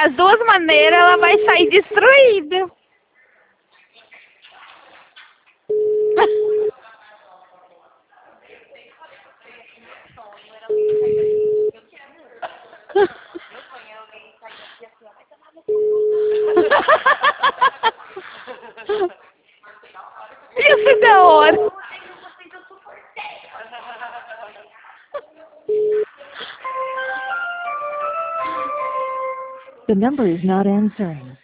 das duas maneiras ela vai sair destruída. Ia ser da hora. The number is not answering.